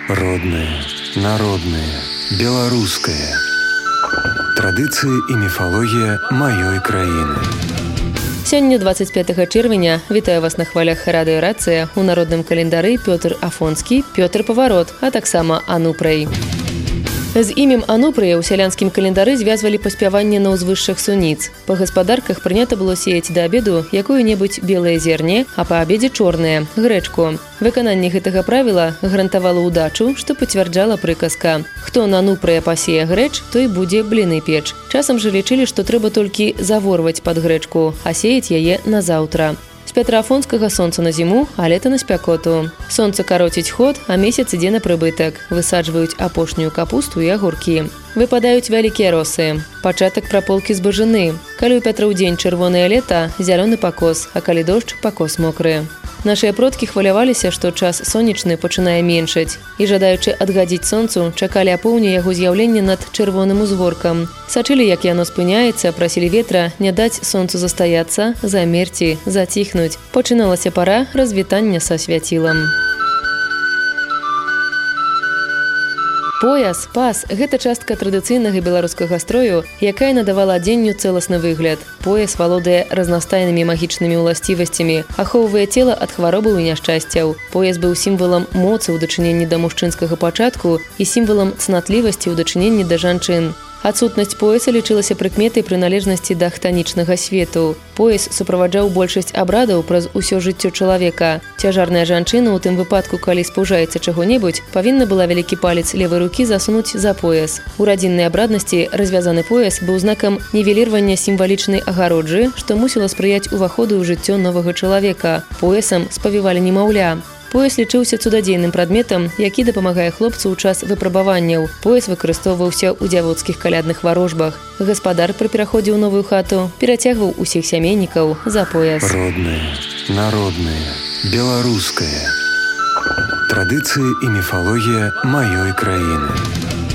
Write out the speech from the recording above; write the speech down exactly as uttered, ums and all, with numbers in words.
Родное, народное, беларускае. Традыцыі і міфалогія маёй краіны. Сёння двадцать пятого чэрвеня вітаю вас на хвалях радыёрацыя у народным календары Пётр Афонскі, Пётр Паварот, а таксама Анупрэй. З імем Анупрыя ў сялянскім календары звязвалі паспяванне на ўзвышшых суніц. Па гаспадарках прынята было сеяць да абеду якую-небудзь белае зерне, а па абедзе чорнае – грэчку. Выкананне гэтага правіла гарантавала ўдачу, што пацвярджала прыказка. Хто на Анупрыя пасее грэч, той будзе бліны печ. Часам жа лічылі, што трэба толькі заворваць пад грэчку, а сеяць яе назаўтра. З Петра-Афонскага сонца на зіму, а лета на спякоту. Сонца кароціць ход, а месяц ідзе на прыбытак. Высаджваюць апошнюю капусту і агуркі. Выпадаюць вялікія росы. Пачатак праполкі збажыны. Калі ў Пятра ў дзень чырвонае лета, зялёны пакос, а калі дождж, пакос мокры. Нашыя продкі хваляваліся, што час сонечны пачынае меншаць. І, жадаючы адгадзіць сонцу, чакалі апоўні яго з'яўлення над чырвоным узгоркам. Сачылі, як яно спыняецца, прасілі ветра не даць сонцу застаяцца, замерці, заціхнуць. Пачыналася пара развітання са свяцілам. Пояс, пас – гэта частка традыцыйнага беларускага строю, якая надавала адзенню цэласны выгляд. Пояс валодае разнастайнымі магічнымі ўласцівасцямі, ахоўвае цела ад хваробаў і няшчасцяў. Пояс быў сімвалам моцы ў дачыненні да мужчынскага пачатку і сімвалам цнатлівасці ў дачыненні да жанчын. Адсутнасць пояса лічылася прыкметай прыналежнасці да хтанічнага свету. Пояс суправаджаў большасць абрадаў праз усё жыццё чалавека. Цяжарная жанчына, у тым выпадку, калі спужаецца чаго-небудзь, павінна была вялікі палец левай рукі засунуць за пояс. У радзіннай абраднасці развязаны пояс быў знакам нівелірвання сімвалічнай агароджы, што мусіла спрыяць уваходу ў жыццё новага чалавека. Поясам спавівалі немаўля. Пояс лічыўся цудадзейным прадметам, які дапамагае хлопцу ў час выпрабаванняў. Пояс выкарыстоўваўся ў дзявоцкіх калядных варожбах. Гаспадар пры пераходзе ў новую хату перацягваў усіх сямейнікаў за пояс. Родное, народное, беларускае. Традыцыі і міфалогія маёй краіны.